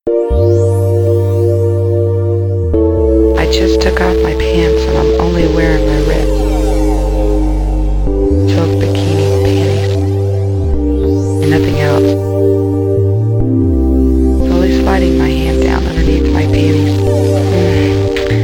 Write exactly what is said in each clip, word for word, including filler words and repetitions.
I just took off my pants and I'm only wearing my red silk bikini panties and nothing else. Slowly sliding my hand down underneath my panties. Mm.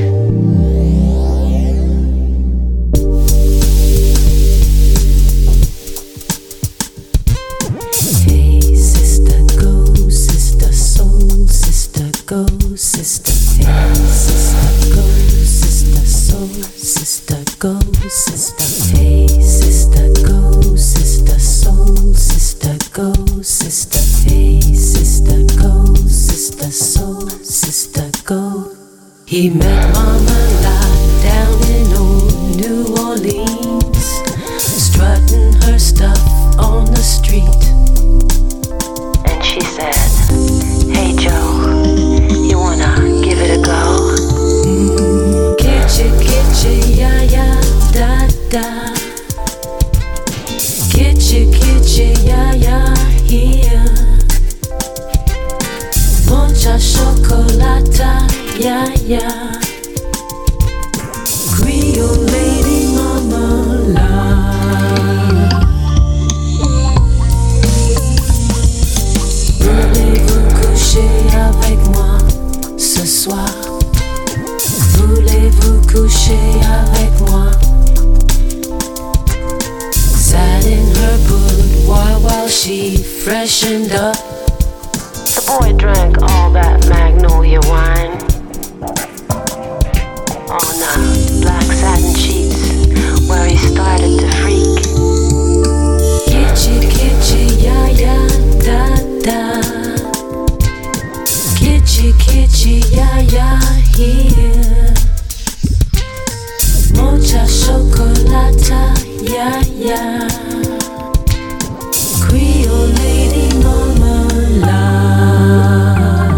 Hey sister, go sister, soul sister, go sister. Hey sister, go sister, soul sister, go sister. Hey sister, go sister, soul sister, go sister. Hey sister, go sister, soul sister, go. He met Mama Lot down in old New Orleans, strutting her stuff on the street. And she said, "Hey Joe, you wanna give it a go?" Mm, kitchen, kitchen, yeah, yeah, da, da. Kitchen, kitchen, yeah, yeah, here. Mucha chocolata, yeah, yeah. Creole lady marmalade. Voulez-vous coucher avec moi ce soir? Voulez-vous coucher avec moi? Sat in her boudoir while she freshened up. The boy drank all that magnolia wine on uh, black satin sheets where he started to freak. Kitchi, kitchi, yeah, yeah, da, da. Kitchi, kitchi, yeah, yeah, here. Mucha chocolata, yeah, yeah. Creole lady marmalade.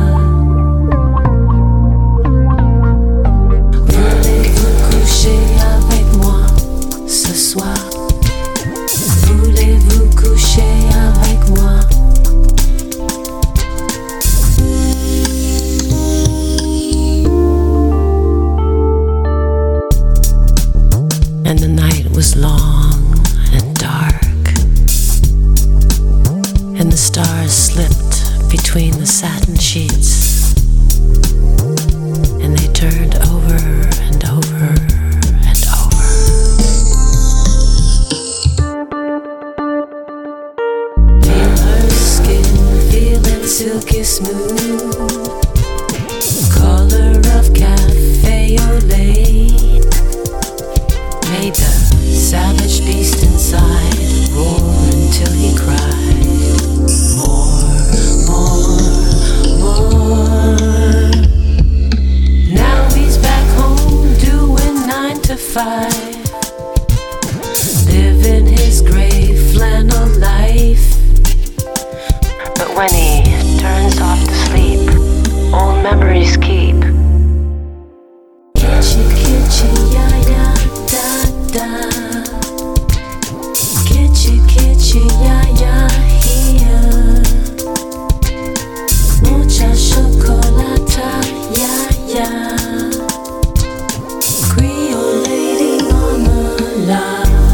Voulez-vous coucher avec moi ce soir? Voulez-vous coucher avec moi? And the night was long and dark, and the stars slipped between the satin sheets, and they turned over and over and over. Feel her skin, feeling silky smooth, color of cafe au lait. Made the savage beast inside roar until he cried, more, more, more. Now he's back home doing nine to five, living his gray flannel life. But when he turns off to sleep, old memories keep. Kitchi, kitchi, yeah, yeah, da, da. Kitchi, kitchi, yeah, yeah, here. Mucha chocolata, yeah, yeah. Creole lady marmalade.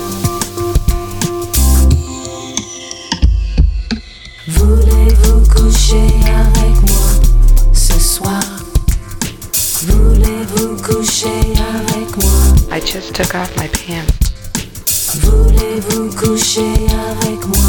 Voulez-vous coucher avec moi ce soir? Voulez-vous coucher avec moi? I just took off my pants. Voulez-vous coucher avec moi?